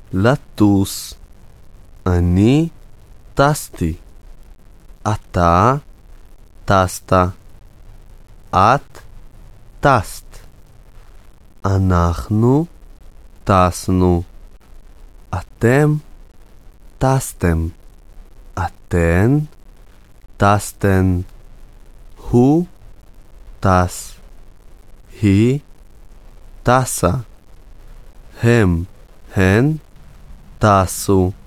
לטוס. אני טסתי. אתה טסת. את טסת. אנחנו טסנו. אתם טסתם. אתן טסתן. הוא טס. היא טסה. הם, הן טסו.